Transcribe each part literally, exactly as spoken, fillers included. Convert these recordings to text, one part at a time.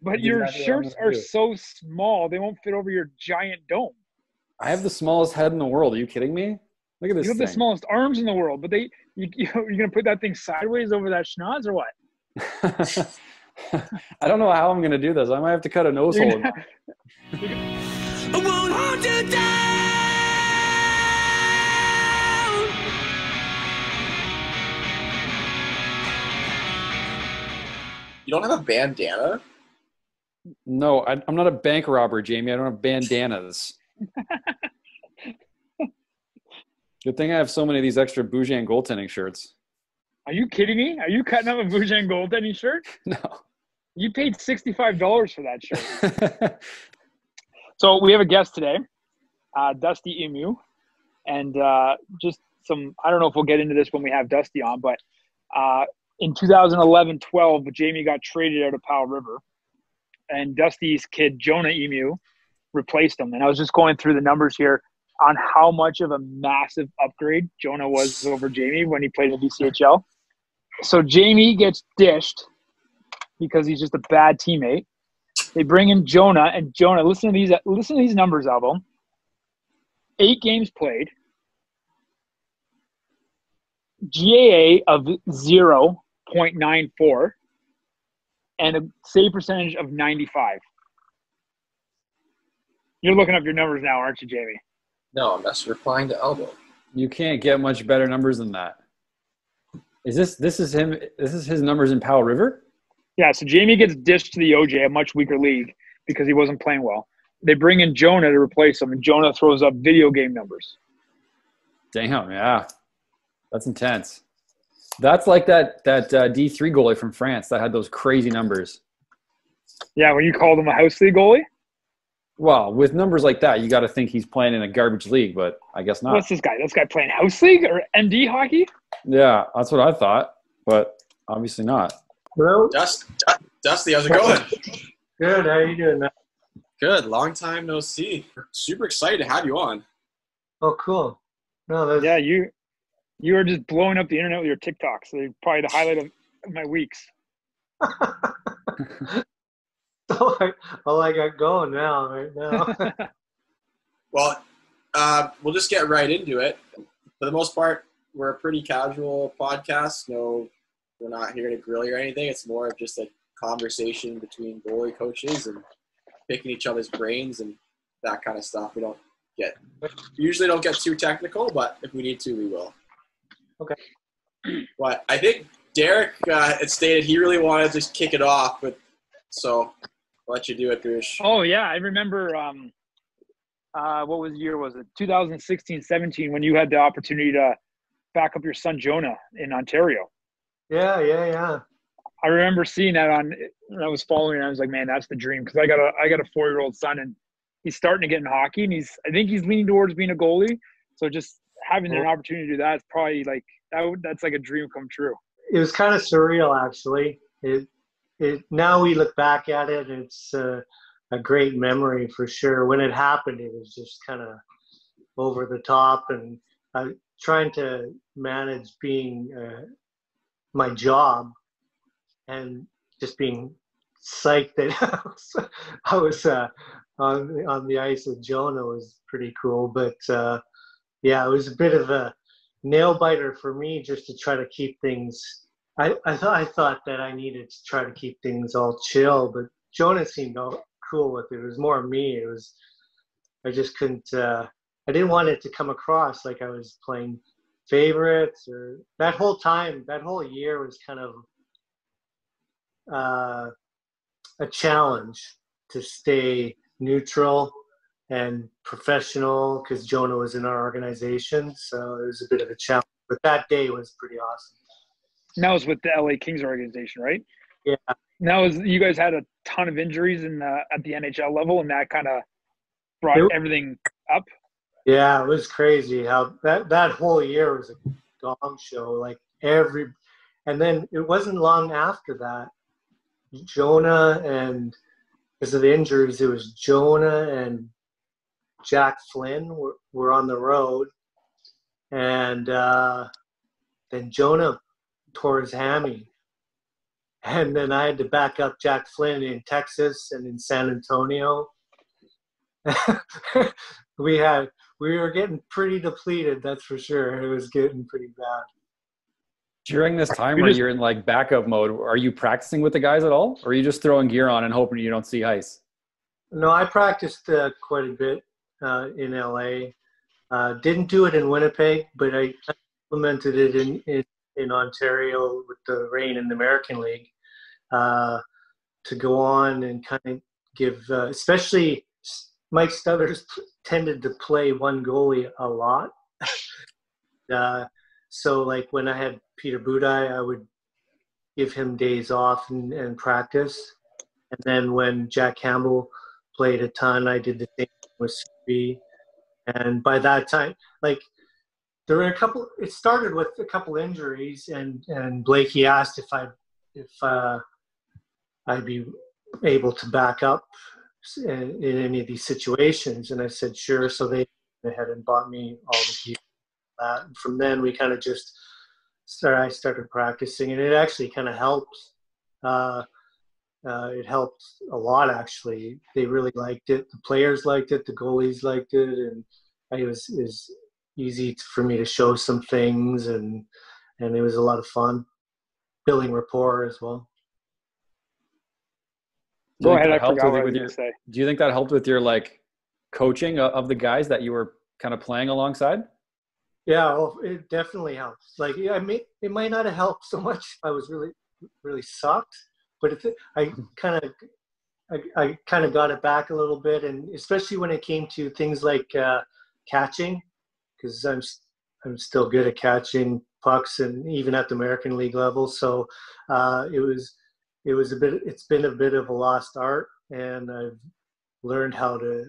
But That's your exactly what I'm shirts gonna are do. so small, they won't fit over your giant dome. I have the smallest head in the world. Are you kidding me? Look at this You have thing. the smallest arms in the world, but they you, you you're gonna put that thing sideways over that schnoz or what? I don't know how I'm gonna do this. I might have to cut a nose You're hole. gonna, I won't hold you down. You don't have a bandana? No, I, I'm not a bank robber, Jamie. I don't have bandanas. Good thing I have so many of these extra Boujang goaltending shirts. Are you kidding me? Are you cutting up a Boujang goaltending shirt? No. You paid sixty-five dollars for that shirt. So we have a guest today, uh, Dusty Emu, and uh, just some. I don't know if we'll get into this when we have Dusty on, but uh, in two thousand eleven twelve, Jamie got traded out of Powell River, and Dusty's kid Jonah Emu replaced him. And I was just going through the numbers here on how much of a massive upgrade Jonah was over Jamie when he played in the B C H L. So Jamie gets dished because he's just a bad teammate. They bring in Jonah, and Jonah, listen to these listen to these numbers, Albo. Eight games played, G A A of zero point nine four, and a save percentage of ninety-five. You're looking up your numbers now, aren't you, Jamie? No, I'm just replying to Elbow. You can't get much better numbers than that. Is this this is him? This is his numbers in Powell River? Yeah, so Jamie gets dished to the O J, a much weaker league, because he wasn't playing well. They bring in Jonah to replace him, and Jonah throws up video game numbers. Damn, yeah, that's intense. That's like that that uh, D three goalie from France that had those crazy numbers. Yeah, when you called him a house league goalie? Well, with numbers like that, you got to think he's playing in a garbage league, but I guess not. What's this guy? This guy playing house league or M D hockey? Yeah, that's what I thought, but obviously not. Hello? Dust, Dust, Dusty, how's it going? Good. How you doing, man? Good. Long time no see. Super excited to have you on. Oh, cool. No, that's Yeah, you you are just blowing up the internet with your TikToks. They're probably the highlight of my weeks. all I, all I got going now, right now. Well, uh, we'll just get right into it. For the most part, we're a pretty casual podcast. No, we're not here to grill you or anything. It's more of just a conversation between goalie coaches and picking each other's brains and that kind of stuff. We don't get usually don't get too technical, but if we need to, we will. Okay. But I think Derek uh, had stated he really wanted to just kick it off, but so I'll let you do it, Bruce. Oh, yeah, I remember um, uh, what was the year was it? twenty sixteen seventeen, when you had the opportunity to back up your son Jonah in Ontario. Yeah, yeah, yeah. I remember seeing that on when I was following, and I was like, man, that's the dream. Because I got a I got a four year old son, and he's starting to get in hockey, and he's I think he's leaning towards being a goalie. So just having an opportunity to do that is probably like that. Would, that's like a dream come true. It was kind of surreal, actually. It, it. Now we look back at it, it's uh, a great memory for sure. When it happened, it was just kind of over the top, and uh, trying to manage being uh, my job and just being psyched that I was, I was uh, on on the ice with Jonah was pretty cool. But uh, yeah, it was a bit of a nail biter for me just to try to keep things. I I thought I thought that I needed to try to keep things all chill, but Jonah seemed all cool with it. It was more me. It was I just couldn't. Uh, I didn't want it to come across like I was playing favorites or that whole time. That whole year was kind of uh, a challenge to stay neutral and professional because Jonah was in our organization, so it was a bit of a challenge. But that day was pretty awesome. And that was with the L A Kings organization, right? Yeah. And that was you guys had a ton of injuries in the, at the N H L level, and that kind of brought It- everything up. Yeah, it was crazy how that, that whole year was a gong show. Like every, and then it wasn't long after that, Jonah and because of the injuries, it was Jonah and Jack Flynn were, were on the road, and uh, then Jonah tore his hammy, And then I had to back up Jack Flynn in Texas and in San Antonio. we had we were getting pretty depleted, that's for sure. It was getting pretty bad. During this time You where just- you're in like backup mode, are you practicing with the guys at all? Or are you just throwing gear on and hoping you don't see ice? No, I practiced uh, quite a bit uh, in L A. Uh, didn't do it in Winnipeg, but I implemented it in, in, in Ontario with the Reign in the American League uh, to go on and kind of give, uh, especially Mike Stuthers tended to play one goalie a lot. uh, so like when I had Peter Budaj, I would give him days off and, and practice. And then when Jack Campbell played a ton, I did the same with C B. And by that time, like there were a couple, it started with a couple injuries, and, and Blakey asked if I, if uh, I'd be able to back up in, in any of these situations. And I said, sure. So they went ahead and bought me all the gear. Uh, and from then we kind of just started, I started practicing, and it actually kind of helped. Uh, uh, it helped a lot, actually. They really liked it. The players liked it. The goalies liked it. And it was, it was easy for me to show some things, and, and it was a lot of fun building rapport as well. Do you Go think ahead, that I helped forgot with- what I with was your- going to say. Do you think that helped with your like coaching of of the guys that you were kind of playing alongside? Yeah, well, it definitely helps. Like, yeah, I may, it might not have helped so much if I was really, really sucked, but if it, I kind of, I, I kind of got it back a little bit, and especially when it came to things like uh, catching, because I'm, I'm still good at catching pucks, and even at the American League level. So uh, it was, it was a bit, it's been a bit of a lost art, and I've learned how to.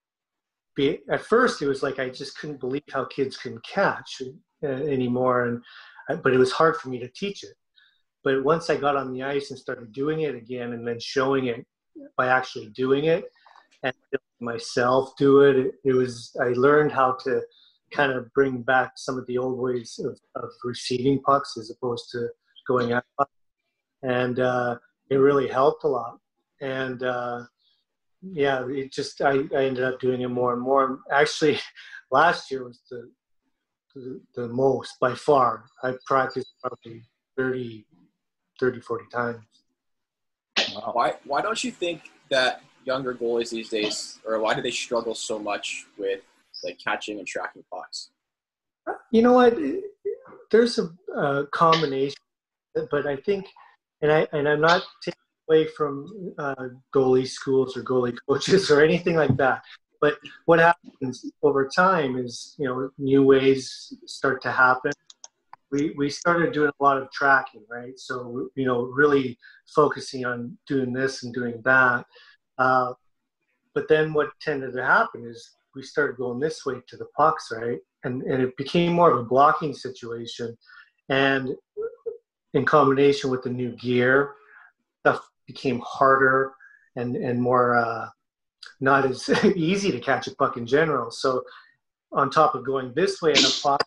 Be, at first it was like I just couldn't believe how kids couldn't catch uh, anymore, and but it was hard for me to teach it. But once I got on the ice and started doing it again, and then showing it by actually doing it and myself do it, it, it was I learned how to kind of bring back some of the old ways of, of receiving pucks as opposed to going at pucks, and uh, it really helped a lot. And uh, yeah, it just I, I ended up doing it more and more. Actually, last year was the, the the most by far. I practiced probably thirty, forty times. Wow. Why why don't you think that younger goalies these days, or why do they struggle so much with like catching and tracking pucks? You know what? There's a, a combination, but I think, and I and I'm not taking away from uh, goalie schools or goalie coaches or anything like that. But what happens over time is, you know, new ways start to happen. We we started doing a lot of tracking, right? So, you know, really focusing on doing this and doing that. Uh, but then what tended to happen is we started going this way to the pucks, right? And and it became more of a blocking situation. And in combination with the new gear, stuff became harder and, and more uh, not as easy to catch a puck in general. So on top of going this way in a puck,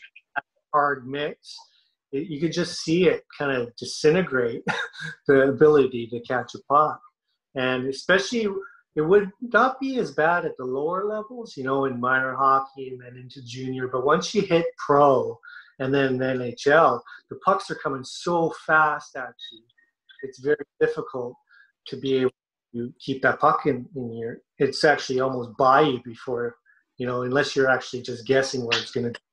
hard mix, it, you could just see it kind of disintegrate the ability to catch a puck. And especially, it would not be as bad at the lower levels, you know, in minor hockey and then into junior. But once you hit pro and then the N H L, the pucks are coming so fast at you. It's very difficult to be able to keep that puck in, in your, it's actually almost by you before, you know, unless you're actually just guessing where it's going to go.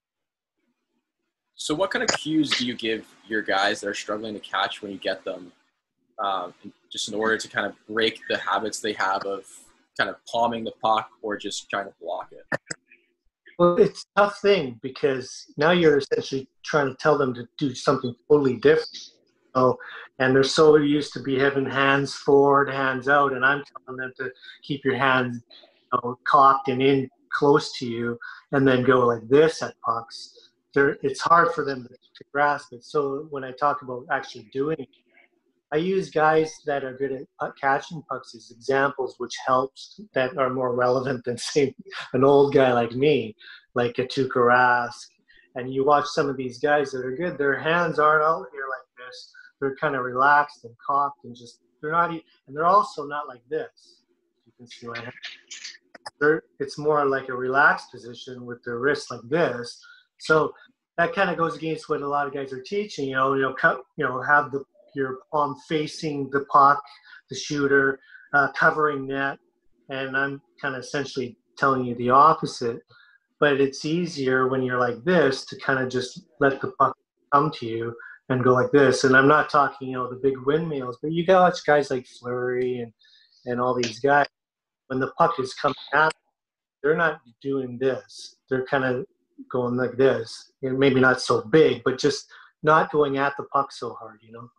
So what kind of cues do you give your guys that are struggling to catch when you get them, um, just in order to kind of break the habits they have of kind of palming the puck or just trying to block it? Well, it's a tough thing because now you're essentially trying to tell them to do something totally different. So, and they're so used to be having hands forward, hands out, and I'm telling them to keep your hands, you know, cocked and in close to you, and then go like this at pucks. They're, it's hard for them to, to grasp it. So when I talk about actually doing it, I use guys that are good at puck catching pucks as examples, which helps, that are more relevant than, say, an old guy like me, like a Tuukka Rask. And you watch some of these guys that are good, their hands aren't out here like this. they're kind of relaxed and cocked and just they're not e- and they're also not like this. You can see my hand. They're, it's more like a relaxed position with their wrists like this. So that kind of goes against what a lot of guys are teaching. You know, you know, cut, you know, have the your palm facing the puck, the shooter, uh, covering net, and I'm kind of essentially telling you the opposite. But it's easier when you're like this to kind of just let the puck come to you and go like this. And I'm not talking, you know, the big windmills, but you got guys like Fleury and and all these guys. When the puck is coming at, they're not doing this. They're kind of going like this. And maybe not so big, but just not going at the puck so hard, you know.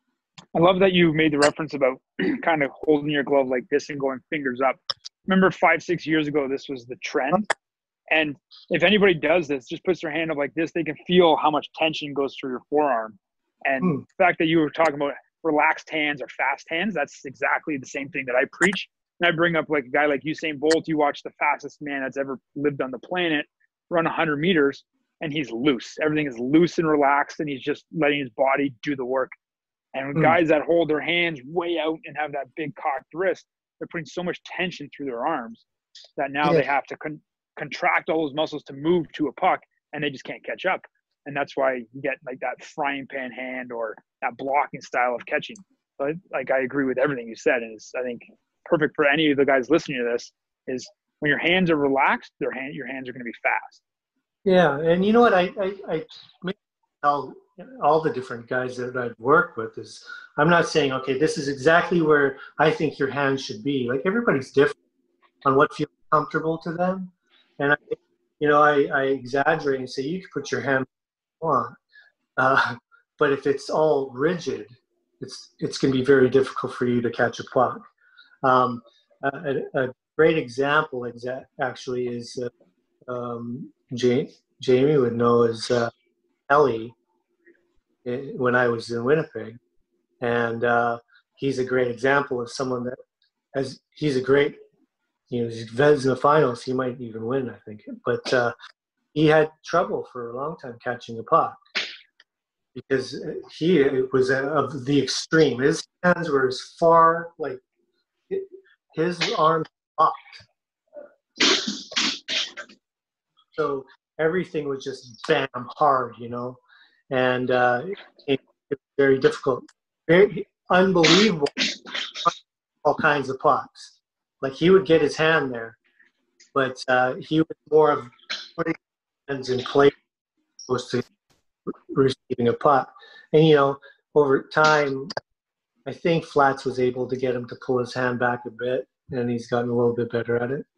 I love that you made the reference about kind of holding your glove like this and going fingers up. Remember five, six years ago, this was the trend. And if anybody does this, just puts their hand up like this, they can feel how much tension goes through your forearm. And Hmm. the fact that you were talking about relaxed hands or fast hands, that's exactly the same thing that I preach. And I bring up like a guy like Usain Bolt. You watch the fastest man that's ever lived on the planet run one hundred meters, and he's loose. Everything is loose and relaxed, and he's just letting his body do the work. And Hmm. guys that hold their hands way out and have that big cocked wrist, they're putting so much tension through their arms that now Yeah. they have to con- contract all those muscles to move to a puck, and they just can't catch up. And that's why you get like that frying pan hand or that blocking style of catching. But like I agree with everything you said, and it's I think perfect for any of the guys listening to this is when your hands are relaxed, their hand your hands are going to be fast. Yeah, and you know what? I I, I make tell all the different guys that I've worked with is I'm not saying okay, this is exactly where I think your hands should be. Like everybody's different on what feels comfortable to them, and I, you know, I, I exaggerate and say you can put your hand on, uh, but if it's all rigid, it's it's going to be very difficult for you to catch a puck. Um, a, a great example, exa- actually, is uh, um, Jamie, Jamie would know is uh, Ellie eh, when I was in Winnipeg, and uh, he's a great example of someone that has. He's a great, you know, he's in the finals. He might even win, I think, but uh, he had trouble for a long time catching a puck because he was of the extreme. His hands were as far like. His arms locked. So everything was just bam hard, you know, and uh, it, it was very difficult, very unbelievable. All kinds of pucks. Like he would get his hand there, but uh, he was more of putting hands in place opposed to receiving a puck. And you know, over time, I think Flats was able to get him to pull his hand back a bit, and he's gotten a little bit better at it.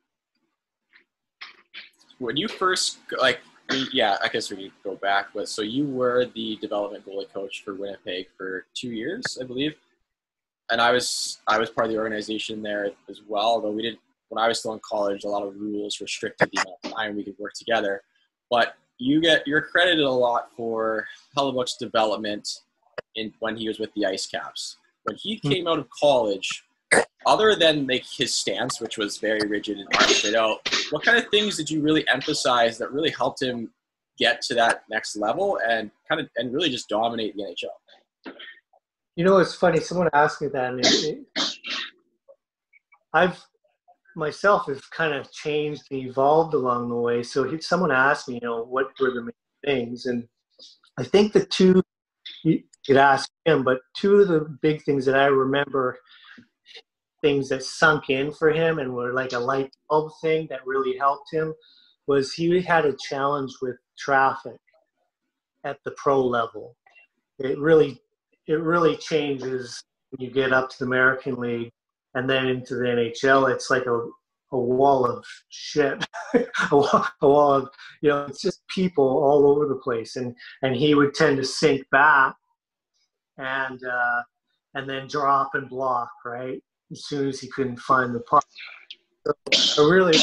When you first, like, yeah, I guess we need to go back, but so you were the development goalie coach for Winnipeg for two years, I believe, and I was I was part of the organization there as well. Although we didn't, when I was still in college, a lot of rules restricted the amount of time we could work together. But you get you're credited a lot for Hellebuyck's development in when he was with the Ice Caps. When he came out of college, other than like his stance, which was very rigid and hard to fit out, what kind of things did you really emphasize that really helped him get to that next level and kind of and really just dominate the N H L? You know, it's funny. Someone asked me that, and it, it, I've myself have kind of changed and evolved along the way. So he, someone asked me, you know, what were the main things, and I think the two. You could ask him, but two of the big things that I remember, things that sunk in for him and were like a light bulb thing that really helped him, was he had a challenge with traffic at the pro level. It really, it really changes when you get up to the American League and then into the N H L. It's like a, a wall of shit, a, wall, a wall of, you know, it's just people all over the place. And, and he would tend to sink back and, uh, and then drop and block, right? As soon as he couldn't find the puck. So I really,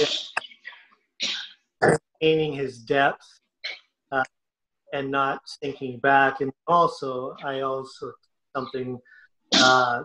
maintaining his depth uh, and not sinking back. And also, I also, something uh,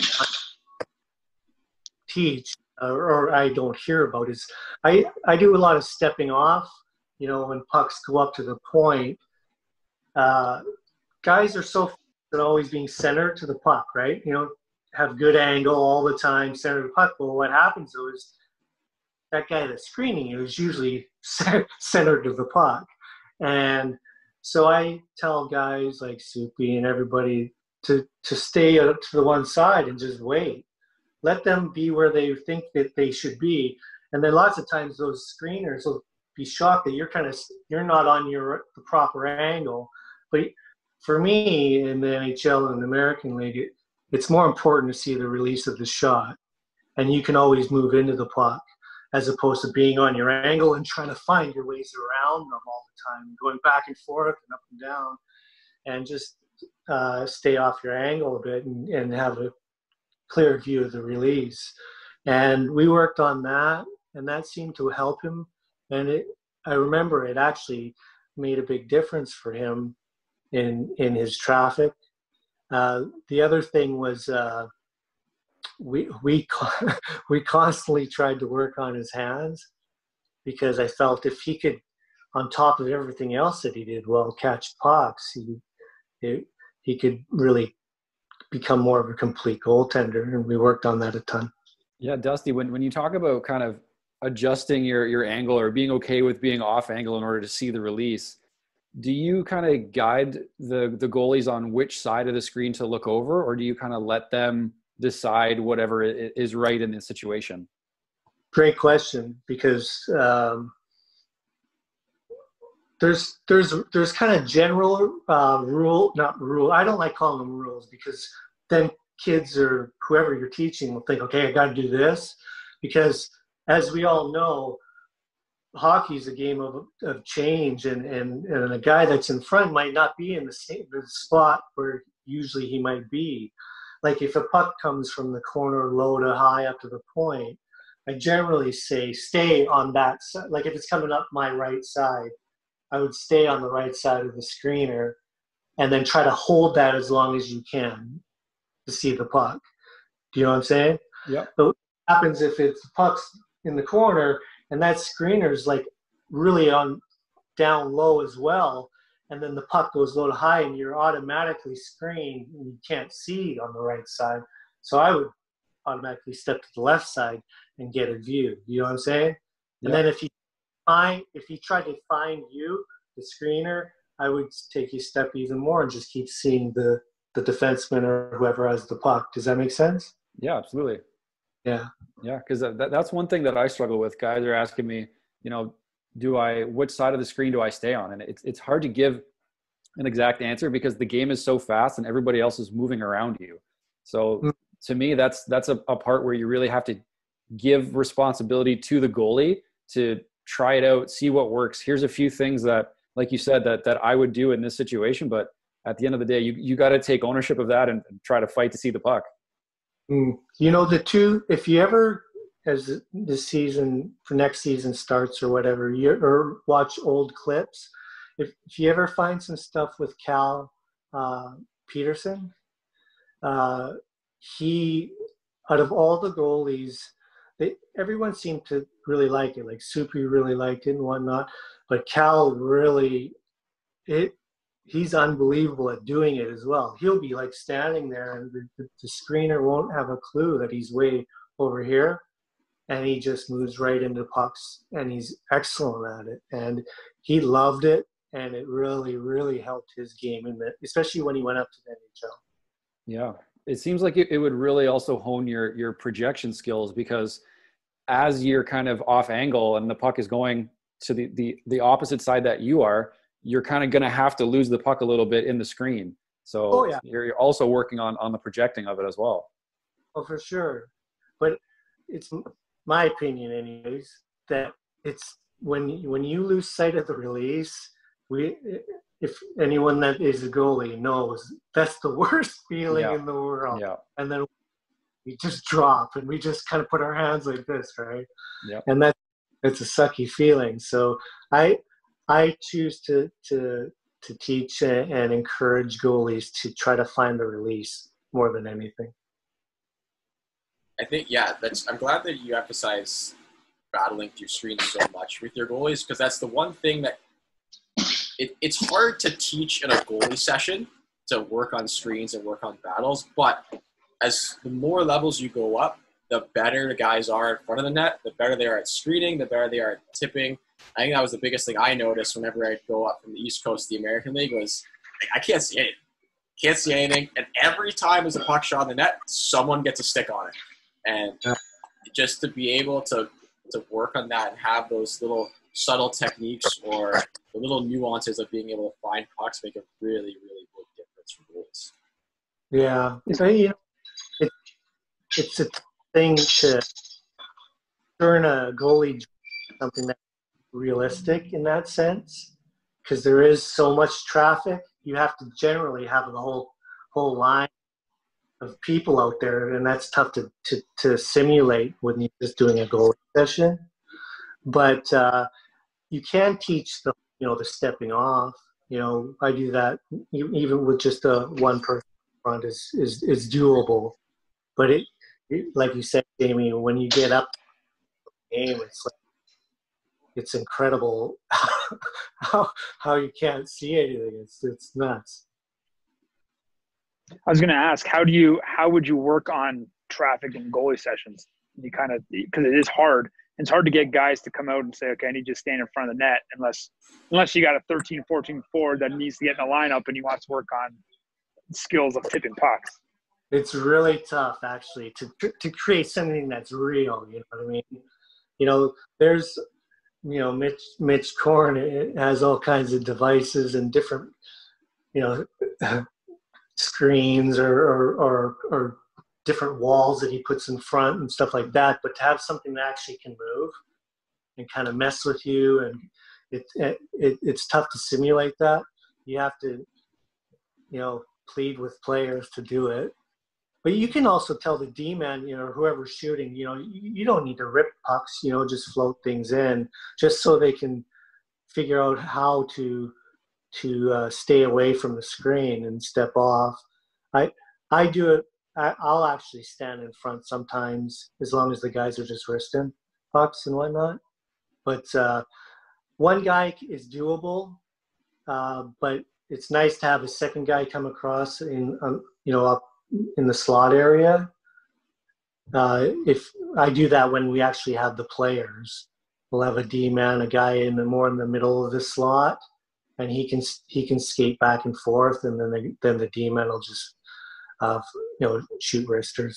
teach uh, or I don't hear about is I, I do a lot of stepping off, you know, when pucks go up to the point. Uh, guys are so and always being centered to the puck, right? You know, have good angle all the time, center to the puck. Well, what happens though is that guy that's screening you is usually centered to the puck. And so I tell guys like Soupy and everybody to, to stay to the one side and just wait. Let them be where they think that they should be. And then lots of times those screeners will be shocked that you're kind of, you're not on your the proper angle. But for me in the N H L and the American League, it, it's more important to see the release of the shot. And you can always move into the puck as opposed to being on your angle and trying to find your ways around them all the time, going back and forth and up and down, and just uh, stay off your angle a bit and, and have a clear view of the release. And we worked on that, and that seemed to help him. And it, I remember it actually made a big difference for him in in his traffic. Uh, the other thing was uh, we we we constantly tried to work on his hands, because I felt if he could, on top of everything else that he did well, catch pucks, he he, he could really become more of a complete goaltender, and we worked on that a ton. Yeah, Dusty, when when you talk about kind of adjusting your your angle or being okay with being off angle in order to see the release, do you kind of guide the the goalies on which side of the screen to look over, or do you kind of let them decide whatever is right in the situation? Great question, because um, there's there's there's kind of general uh, rule, not rule. I don't like calling them rules, because then kids or whoever you're teaching will think, okay, I got to do this, because as we all know, hockey is a game of, of change, and, and, and a guy that's in front might not be in the same the spot where usually he might be. Like if a puck comes from the corner low to high up to the point, I generally say stay on that side. Like if it's coming up my right side, I would stay on the right side of the screener and then try to hold that as long as you can to see the puck. Do you know what I'm saying? Yeah. But what happens if it's the puck's in the corner and that screener's like really on down low as well, and then the puck goes low to high and you're automatically screened and you can't see on the right side. So I would automatically step to the left side and get a view. You know what I'm saying? Yeah. And then if he find if he tried to find you, the screener, I would take you a step even more and just keep seeing the the defenseman or whoever has the puck. Does that make sense? Yeah, absolutely. Yeah. Yeah, because that, that's one thing that I struggle with. Guys are asking me, you know, do I, which side of the screen do I stay on? And it's it's hard to give an exact answer because the game is so fast and everybody else is moving around you. So mm-hmm. to me, that's that's a, a part where you really have to give responsibility to the goalie to try it out, see what works. Here's a few things that, like you said, that that I would do in this situation. But at the end of the day, you you got to take ownership of that and, and try to fight to see the puck. Mm. You know, the two, if you ever, as the season for next season starts or whatever, you or watch old clips, if, if you ever find some stuff with Cal uh, Peterson, uh, he, out of all the goalies, they, everyone seemed to really like it. Like Soupy really liked it and whatnot, but Cal really, it, he's unbelievable at doing it as well. He'll be like standing there and the, the, the screener won't have a clue that he's way over here, and he just moves right into pucks, and he's excellent at it. And he loved it, and it really, really helped his game, in the, especially when he went up to the N H L. Yeah, it seems like it, it would really also hone your your projection skills, because as you're kind of off angle and the puck is going to the the, the opposite side that you are, you're kind of going to have to lose the puck a little bit in the screen. So oh, yeah. you're, you're also working on, on the projecting of it as well. Oh, for sure. But it's my opinion anyways, that it's when, when you lose sight of the release, we, if anyone that is a goalie knows, that's the worst feeling yeah. in the world. Yeah. And then we just drop and we just kind of put our hands like this, right? Yeah. And that, it's a sucky feeling. So I, I choose to to to teach and encourage goalies to try to find the release more than anything. I think, yeah, that's. I'm glad that you emphasize battling through screens so much with your goalies, because that's the one thing that it, it's hard to teach in a goalie session to work on screens and work on battles. But as the more levels you go up, the better the guys are in front of the net, the better they are at screening, the better they are at tipping. I think that was the biggest thing I noticed whenever I'd go up from the East Coast to the American League was like, I can't see anything. Can't see anything. And every time there's a puck shot on the net, someone gets a stick on it. And just to be able to, to work on that and have those little subtle techniques or the little nuances of being able to find pucks make a really, really big difference for goals. Yeah. So, you know, it, it's a thing to turn a goalie something that's realistic in that sense, because there is so much traffic. You have to generally have the whole whole line of people out there, and that's tough to, to, to simulate when you're just doing a goalie session. But uh, you can teach the you know the stepping off. You know, I do that even with just a one person front is is is doable. But it, it like you said, Jamie, when you get up the game, it's like it's incredible how how you can't see anything. It's it's nuts. I was going to ask, how do you how would you work on traffic in goalie sessions? You kind of because it is hard. It's hard to get guys to come out and say, okay, I need you to stand in front of the net, unless unless you got a thirteen, fourteen forward that needs to get in the lineup and you want to work on skills of tipping pucks. It's really tough, actually, to to create something that's real. You know what I mean? You know, there's, you know, Mitch Mitch Korn has all kinds of devices and different, you know, screens or or, or or different walls that he puts in front and stuff like that. But to have something that actually can move and kind of mess with you, and it, it it's tough to simulate that. You have to, you know, plead with players to do it. But you can also tell the D-man, you know, whoever's shooting, you know, you, you don't need to rip pucks, you know, just float things in, just so they can figure out how to to uh, stay away from the screen and step off. I I do it. I, I'll actually stand in front sometimes, as long as the guys are just wristing pucks and whatnot. But uh, one guy is doable, uh, but it's nice to have a second guy come across in, um, you know, up in the slot area. Uh, if I do that when we actually have the players, we'll have a D-man, a guy in the more in the middle of the slot, and he can he can skate back and forth, and then the, then the D-man will just uh, you know shoot wristers.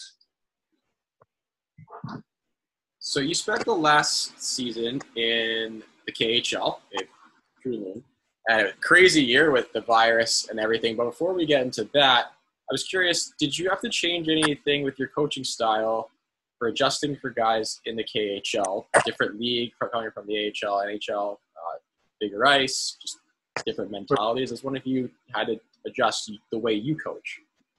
So you spent the last season in the K H L, and a crazy year with the virus and everything. But before we get into that, I was curious, did you have to change anything with your coaching style for adjusting for guys in the K H L, different league, coming from the A H L, N H L, uh, bigger ice, just different mentalities? I was wondering if you had to adjust the way you coach.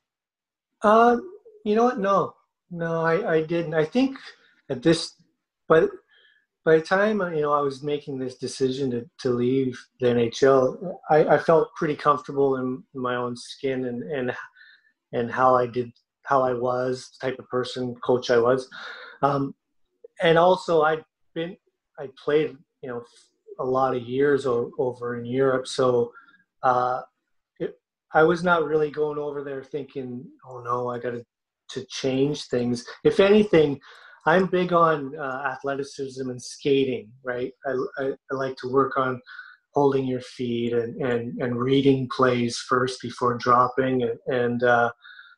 Uh, you know what? No, no, I, I didn't. I think at this, but by the time you know I was making this decision to, to leave the N H L, I, I felt pretty comfortable in, in my own skin and and and how I did, how I was, the type of person, coach I was, um, and also I'd been, I played, you know, a lot of years o- over in Europe, so. Uh, I was not really going over there thinking, oh no, I got to to change things. If anything, I'm big on uh, athleticism and skating, right? I, I, I like to work on holding your feet and, and, and reading plays first before dropping. And, and uh,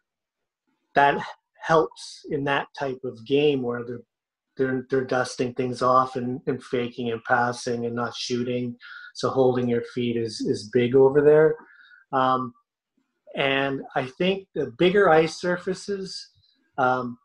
that helps in that type of game where they're, they're, they're dusting things off and, and faking and passing and not shooting. So holding your feet is, is big over there. Um, And I think the bigger ice surfaces um,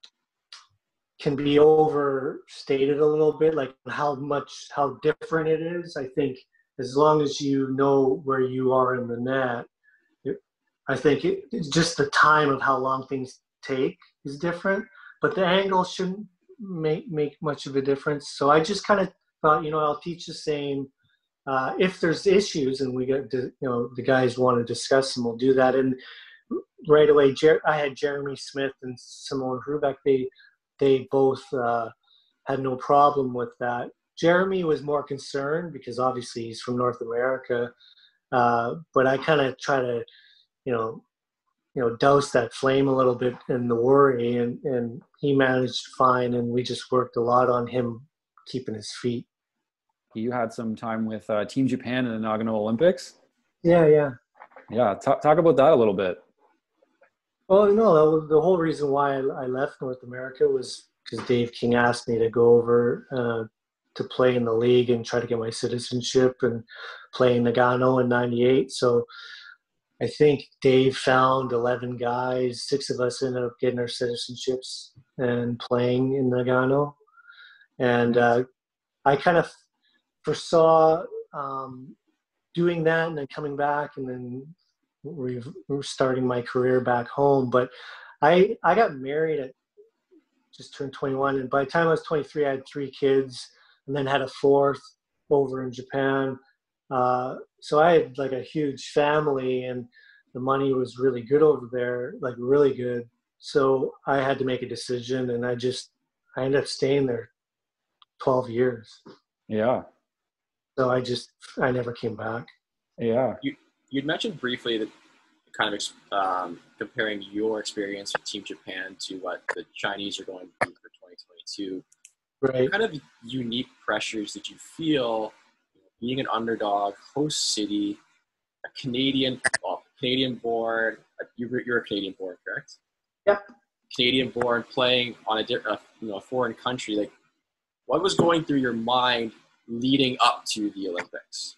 can be overstated a little bit, like how much, how different it is. I think as long as you know where you are in the net, it, I think it, it's just the time of how long things take is different, but the angle shouldn't make, make much of a difference. So I just kind of thought, you know, I'll teach the same. Uh, if there's issues and we get, to, you know, the guys want to discuss them, we'll do that. And right away, Jer- I had Jeremy Smith and Simone Hrubeck. They they both uh, had no problem with that. Jeremy was more concerned because obviously he's from North America, uh, but I kind of try to you know, you know, douse that flame a little bit in the worry, and, and he managed fine. And we just worked a lot on him keeping his feet. You had some time with uh, Team Japan in the Nagano Olympics. Yeah, yeah. Yeah, talk talk about that a little bit. Well, no, the whole reason why I left North America was because Dave King asked me to go over uh, to play in the league and try to get my citizenship and play in Nagano in ninety-eight. So I think Dave found eleven guys. Six of us ended up getting our citizenships and playing in Nagano. And uh, I kind of foresaw um, doing that and then coming back and then re- starting my career back home. But I I got married at just turned twenty-one, and by the time I was twenty-three, I had three kids, and then had a fourth over in Japan. Uh, so I had like a huge family, and the money was really good over there, like really good. So I had to make a decision, and I just I ended up staying there twelve years. Yeah. So I just I never came back. Yeah. You you'd mentioned briefly that kind of um, comparing your experience with Team Japan to what the Chinese are going through for twenty twenty-two. Right. What kind of unique pressures did you feel, you know, being an underdog, host city, a Canadian, well, Canadian-born, you're, you're a Canadian-born, correct? Yep. Canadian-born, playing on a, a you know a foreign country. Like, what was going through your mind leading up to the Olympics?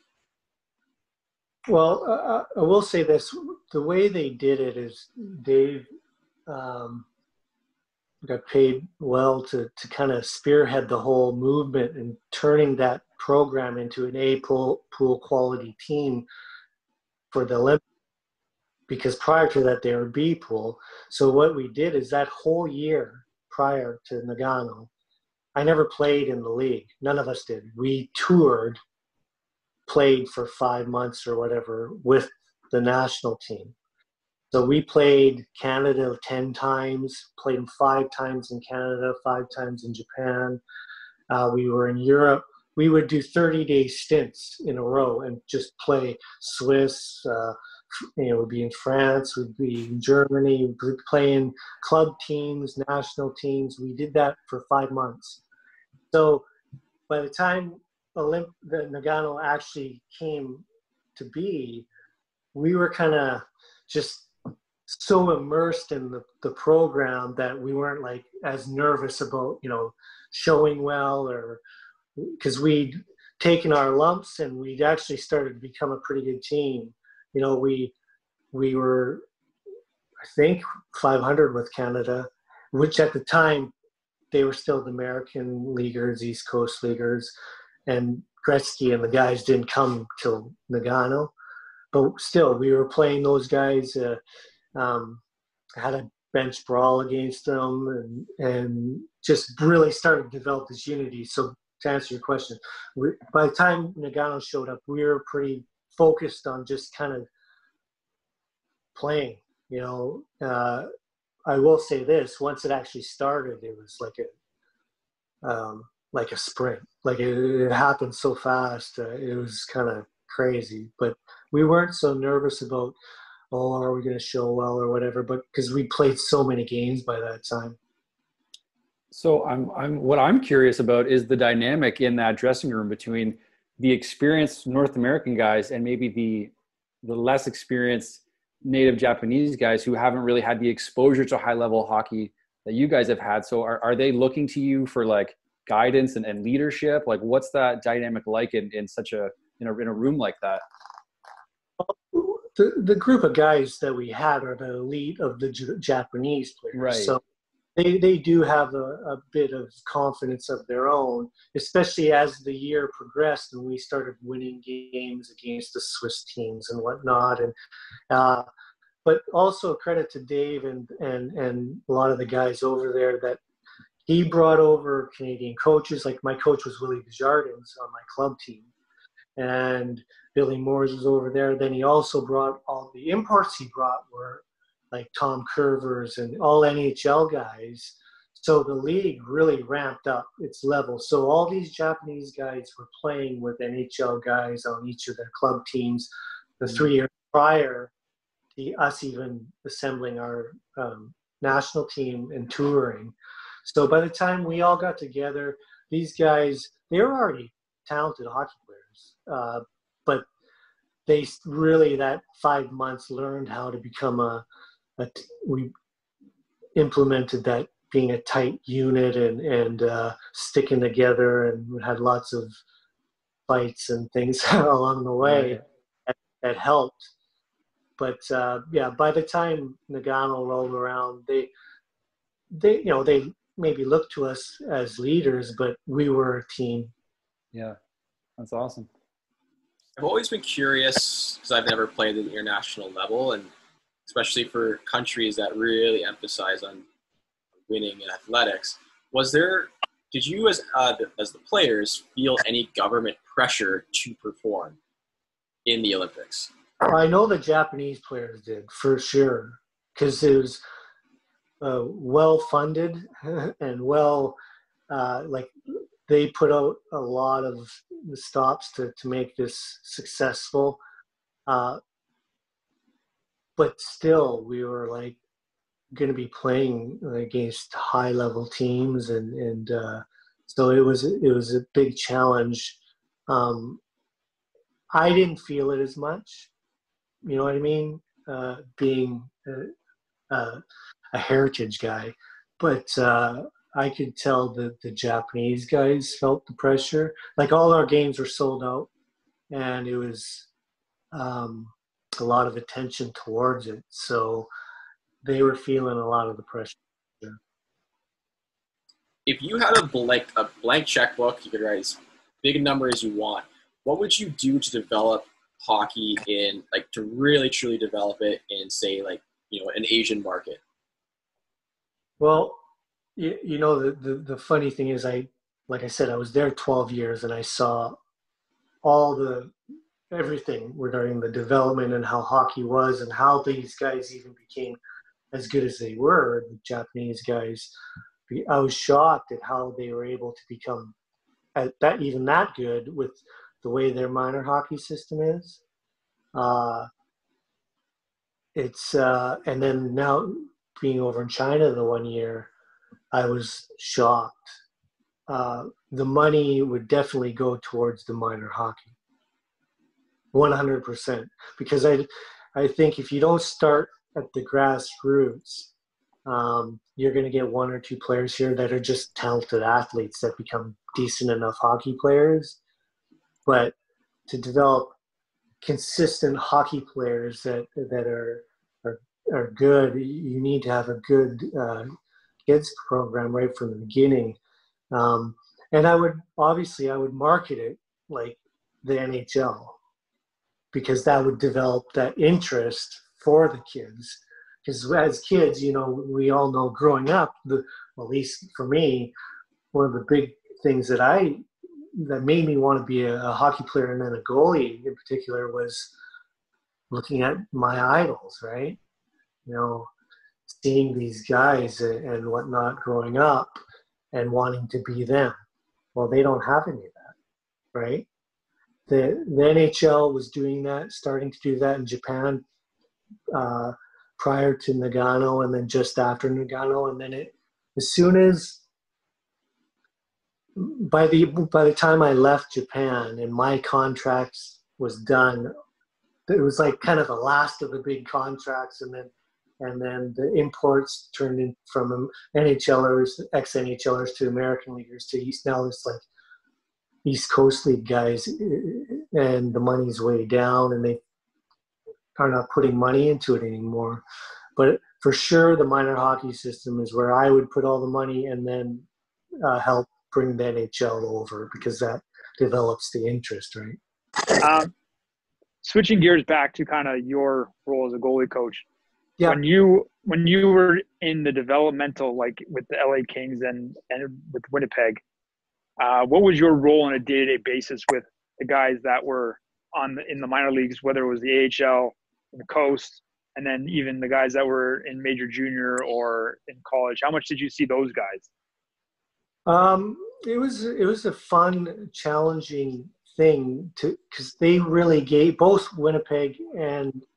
Well, uh, I will say this: the way they did it is Dave um, got paid well to to kind of spearhead the whole movement and turning that program into an A pool pool quality team for the Olympics. Because prior to that, they were B pool. So what we did is that whole year prior to Nagano, I never played in the league. None of us did. We toured, played for five months or whatever with the national team. So we played Canada ten times, played them five times in Canada, five times in Japan. Uh, we were in Europe. We would do thirty-day stints in a row and just play Swiss, uh, you know, we'd be in France, we'd be in Germany, we'd be playing club teams, national teams. We did that for five months. So by the time Olymp- the Nagano actually came to be, we were kind of just so immersed in the, the program that we weren't like as nervous about, you know, showing well, or because we'd taken our lumps and we'd actually started to become a pretty good team. You know, we we were, I think, five hundred with Canada, which at the time they were still the American leaguers, East Coast leaguers, and Gretzky and the guys didn't come till Nagano. But still, we were playing those guys. Uh, um, had a bench brawl against them, and and just really started to develop this unity. So to answer your question, we, by the time Nagano showed up, we were pretty focused on just kind of playing. You know, uh, I will say this: once it actually started, it was like a um, like a sprint. Like it, it happened so fast. Uh, it was kind of crazy. But we weren't so nervous about, oh, are we going to show well or whatever? But because we played so many games by that time. So I'm, I'm, what I'm curious about is the dynamic in that dressing room between the experienced North American guys and maybe the, the less experienced native Japanese guys who haven't really had the exposure to high level hockey that you guys have had. So are, are they looking to you for like guidance and, and leadership? Like what's that dynamic like in, in such a, in a, in a room like that? The, the group of guys that we had are the elite of the J- Japanese players. Right. So they, they do have a, a bit of confidence of their own, especially as the year progressed and we started winning games against the Swiss teams and whatnot. And uh, but also credit to Dave and, and, and a lot of the guys over there that he brought over Canadian coaches. Like my coach was Willie Desjardins on my club team. And Billy Moores was over there. Then he also brought all the imports he brought were like Tom Curvers and all N H L guys. So the league really ramped up its level. So all these Japanese guys were playing with N H L guys on each of their club teams the three years prior the us even assembling our um, national team and touring. So by the time we all got together, these guys, they were already talented hockey players, uh, but they really, that five months learned how to become a, a we implemented that being a tight unit and, and uh, sticking together, and we had lots of fights and things along the way Right. that, that helped. But uh, yeah, by the time Nagano rolled around, they, they, you know, they maybe looked to us as leaders, but we were a team. Yeah, that's awesome. I've always been curious because I've never played at the international level, and especially for countries that really emphasize on winning in athletics. Was there, did you as uh, the, as the players feel any government pressure to perform in the Olympics? I know the Japanese players did for sure, because it was uh, well funded and well, uh, like they put out a lot of the stops to, to make this successful. Uh, but still, we were like going to be playing against high level teams, and and uh, so it was it was a big challenge. Um, I didn't feel it as much. You know what I mean? Uh, being a, a, a heritage guy, but uh, I could tell that the Japanese guys felt the pressure. Like all our games were sold out, and it was um, a lot of attention towards it. So they were feeling a lot of the pressure. If you had a blank a blank checkbook, you could write as big a number as you want. What would you do to develop hockey in, like, to really truly develop it in, say, like, you know, an Asian market? Well, you, you know, the, the, the funny thing is, I, like I said, I was there twelve years, and I saw all the, everything regarding the development and how hockey was and how these guys even became as good as they were, the Japanese guys. I was shocked at how they were able to become at that, even that good with the way their minor hockey system is. Uh, it's uh, and then now being over in China the one year, I was shocked. Uh, the money would definitely go towards the minor hockey, one hundred percent. Because I, I think if you don't start at the grassroots, um, you're going to get one or two players here that are just talented athletes that become decent enough hockey players. But to develop consistent hockey players that that are are, are good, you need to have a good uh, kids program right from the beginning. Um, and I would obviously I would market it like the N H L, because that would develop that interest for the kids. Because as kids, you know, we all know growing up, the, at least for me, one of the big things that I that made me want to be a, a hockey player and then a goalie in particular was looking at my idols, right? You know, seeing these guys and, and whatnot growing up and wanting to be them. Well, they don't have any of that, right? The, the N H L was doing that, starting to do that in Japan uh, prior to Nagano, and then just after Nagano. And then it, as soon as by the by the time I left Japan and my contract was done, it was like kind of the last of the big contracts, and then and then the imports turned in from NHLers, ex-NHLers to American leaguers to East. Now it's like East Coast League guys, and the money's way down, and they are not putting money into it anymore. But for sure, the minor hockey system is where I would put all the money, and then uh, help bring the N H L over, because that develops the interest, right? Um, switching gears back to kind of your role as a goalie coach. Yeah. When you when you were in the developmental, like with the L A Kings and, and with Winnipeg, uh, what was your role on a day-to-day basis with the guys that were on the, in the minor leagues, whether it was the A H L, the Coast, and then even the guys that were in major junior or in college? How much did you see those guys? Um, it was it was a fun, challenging thing to because they really gave both Winnipeg and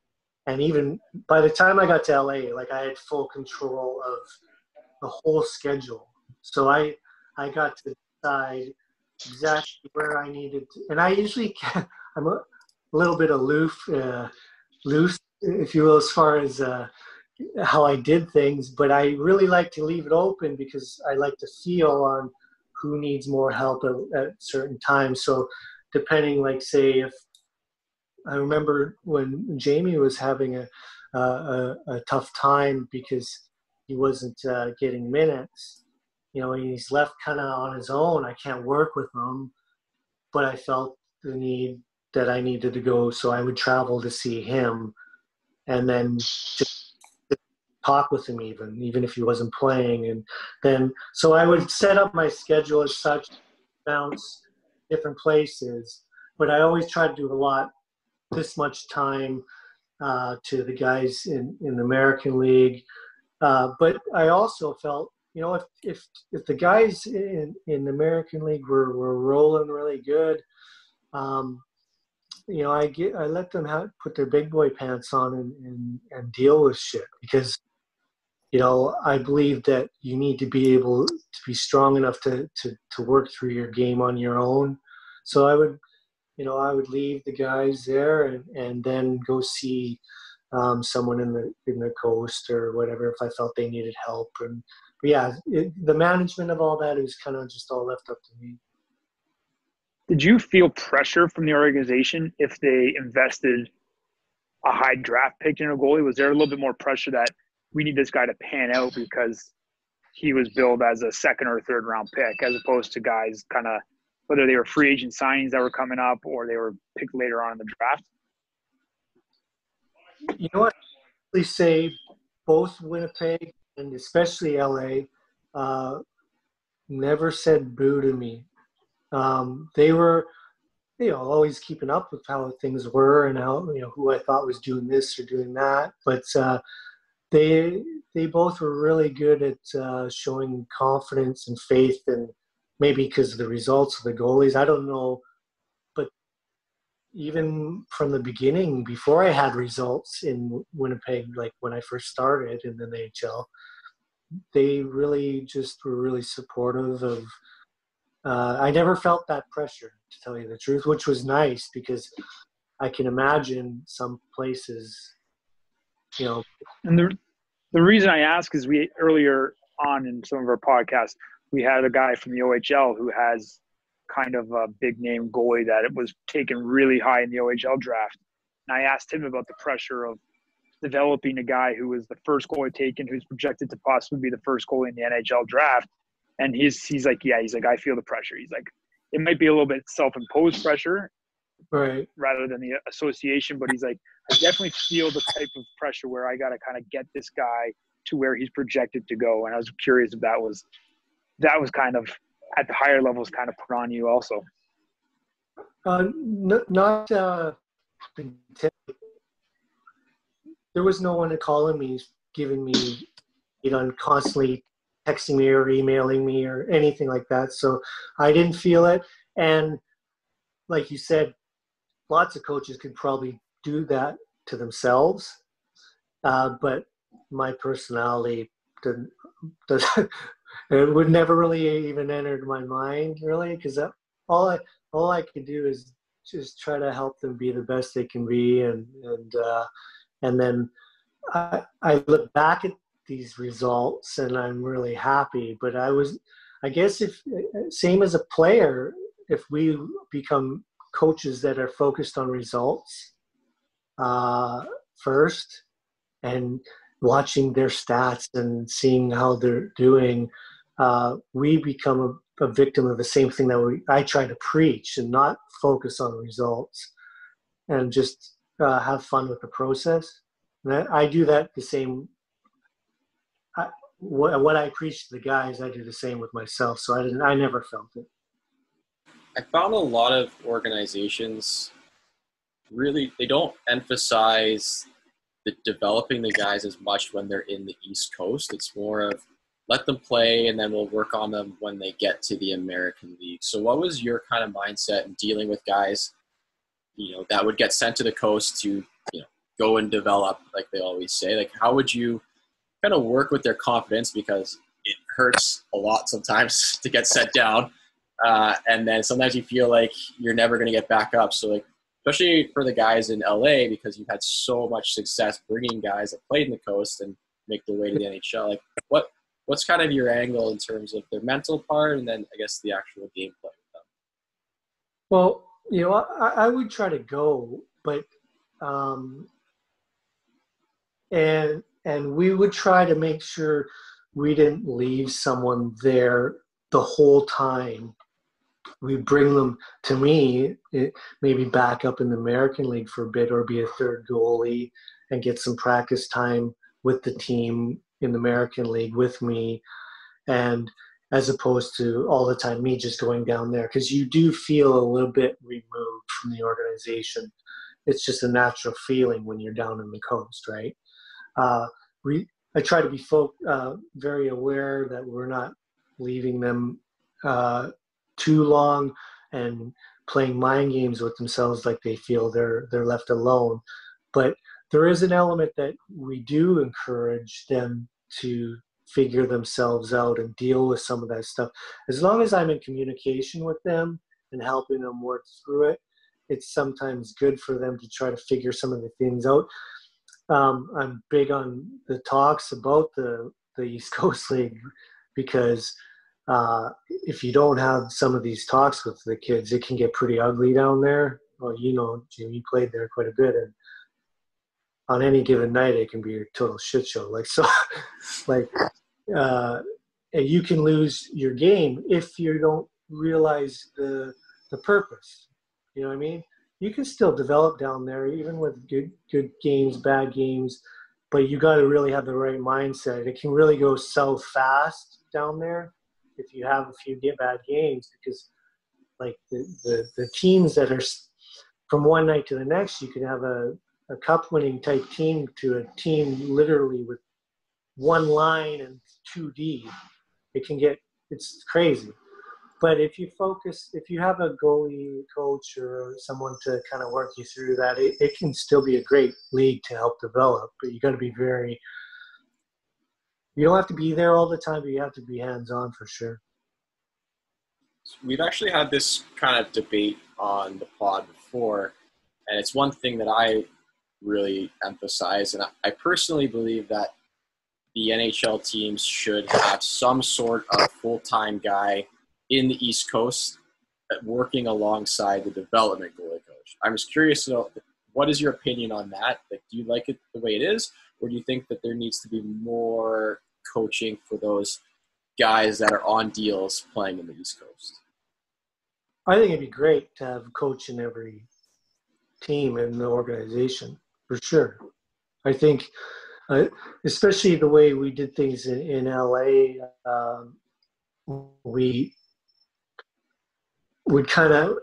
And even by the time I got to L A, like I had full control of the whole schedule. So I I got to decide exactly where I needed to. And I usually, I'm a little bit aloof, uh, loose, if you will, as far as uh, how I did things. But I really like to leave it open because I like to feel on who needs more help at, at certain times. So depending, like say if, I remember when Jamie was having a, a, a tough time because he wasn't uh, getting minutes, you know, he's left kind of on his own. I can't work with him, but I felt the need that I needed to go. So I would travel to see him and then just talk with him even, even if he wasn't playing. And then, so I would set up my schedule as such, bounce different places, but I always try to do a lot this much time uh, to the guys in, in the American League. Uh, but I also felt, you know, if if, if the guys in, in the American League were, were rolling really good, um, you know, I get I let them have, put their big boy pants on and, and, and deal with shit because, you know, I believe that you need to be able to be strong enough to, to, to work through your game on your own. So I would, you know, I would leave the guys there and, and then go see um, someone in the in the coast or whatever if I felt they needed help. And but yeah, it, the management of all that is kind of just all left up to me. Did you feel pressure from the organization if they invested a high draft pick in a goalie? Was there a little bit more pressure that we need this guy to pan out because he was billed as a second or third round pick, as opposed to guys kind of whether they were free agent signings that were coming up or they were picked later on in the draft? You know what? They say both Winnipeg and especially L A uh, never said boo to me. Um, they were, you know, always keeping up with how things were and how, you know, who I thought was doing this or doing that. But uh, they they both were really good at uh, showing confidence and faith, and maybe because of the results of the goalies, I don't know. But even from the beginning, before I had results in Winnipeg, like when I first started in the N H L, they really just were really supportive of. Uh, I never felt that pressure, to tell you the truth, which was nice because I can imagine some places, you know. And the the reason I ask is we earlier on in some of our podcasts, we had a guy from the O H L who has kind of a big name goalie that it was taken really high in the O H L draft. And I asked him about the pressure of developing a guy who was the first goalie taken, who's projected to possibly be the first goalie in the N H L draft. And he's he's like, yeah, he's like, I feel the pressure. He's like, it might be a little bit self-imposed pressure, right, rather than the association, but he's like, I definitely feel the type of pressure where I got to kind of get this guy to where he's projected to go. And I was curious if that was that was kind of at the higher levels kind of put on you also. Uh, n- not uh, there was no one calling me, giving me, you know, constantly texting me or emailing me or anything like that. So I didn't feel it. And like you said, lots of coaches could probably do that to themselves. Uh, but my personality didn't, doesn't, it would never really even entered my mind really. Cause all I, all I can do is just try to help them be the best they can be. And, and, uh, and then I, I look back at these results and I'm really happy, but I was, I guess if same as a player, if we become coaches that are focused on results uh, first and watching their stats and seeing how they're doing, uh, we become a, a victim of the same thing that we, I try to preach and not focus on results and just uh, have fun with the process. And I do that the same. I, what, what I preach to the guys, I do the same with myself. So I didn't. I never felt it. I found a lot of organizations really, they don't emphasize the developing the guys as much when they're in the East Coast. It's more of let them play and then we'll work on them when they get to the American League. So what was your kind of mindset in dealing with guys, you know, that would get sent to the coast to, you know, go and develop, like they always say? Like, how would you kind of work with their confidence, because it hurts a lot sometimes to get set down, uh, and then sometimes you feel like you're never going to get back up. So, like, especially for the guys in L A, because you've had so much success bringing guys that played in the coast and make their way to the N H L. Like, what what's kind of your angle in terms of their mental part, and then I guess the actual gameplay with them? Well, you know, I, I would try to go, but um, and and we would try to make sure we didn't leave someone there the whole time. We bring them, to me, it, maybe back up in the American League for a bit, or be a third goalie and get some practice time with the team in the American League with me, and as opposed to all the time me just going down there, because you do feel a little bit removed from the organization. It's just a natural feeling when you're down in the coast, right? Uh, we, I try to be folk, uh, very aware that we're not leaving them uh, too long and playing mind games with themselves like they feel they're they're left alone. But there is an element that we do encourage them to figure themselves out and deal with some of that stuff. As long as I'm in communication with them and helping them work through it, it's sometimes good for them to try to figure some of the things out. Um, I'm big on the talks about the, the East Coast League, because uh, if you don't have some of these talks with the kids, it can get pretty ugly down there. Well, you know, Jim, you played there quite a bit, and on any given night, it can be a total shit show. Like, so, like, uh, and you can lose your game if you don't realize the the purpose. You know what I mean? You can still develop down there, even with good good games, bad games, but you got to really have the right mindset. It can really go south fast down there if you have a few get bad games, because like the, the, the teams that are from one night to the next, you can have a, a cup winning type team to a team literally with one line and two D. It can get, it's crazy. But if you focus, if you have a goalie coach or someone to kind of work you through that, it, it can still be a great league to help develop. But you got to be very, you don't have to be there all the time, but you have to be hands-on for sure. We've actually had this kind of debate on the pod before, and it's one thing that I really emphasize, and I personally believe that the N H L teams should have some sort of full-time guy in the East Coast working alongside the development goalie coach. I'm just curious to know, what is your opinion on that? Like, do you like it the way it is, or do you think that there needs to be more coaching for those guys that are on deals playing in the East Coast? I think it'd be great to have a coach in every team in the organization, for sure. I think, uh, especially the way we did things in, in L A, um, we would kind of,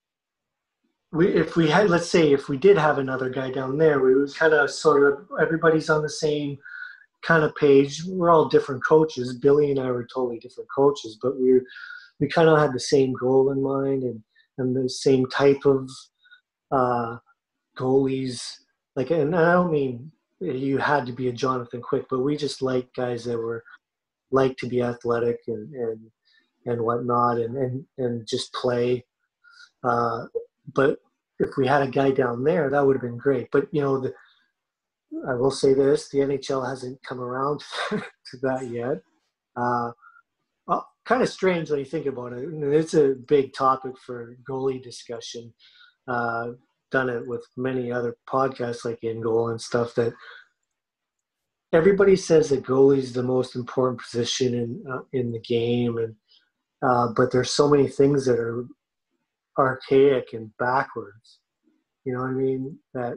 we if we had, let's say, if we did have another guy down there, we would kind of sort of, everybody's on the same kind of page. We're all different coaches. Billy and I were totally different coaches, but we we kind of had the same goal in mind, and, and the same type of uh, goalies. Like, and I don't mean you had to be a Jonathan Quick, but we just like guys that were like to be athletic and and and whatnot, and and and just play. Uh, but if we had a guy down there, that would have been great. But you know, the, I will say this: the N H L hasn't come around to that yet. Uh, well, kind of strange when you think about it. It's a big topic for goalie discussion. Uh, done it with many other podcasts like In Goal and stuff, that everybody says that goalie is the most important position in uh, in the game, and uh, but there's so many things that are archaic and backwards. You know what I mean? That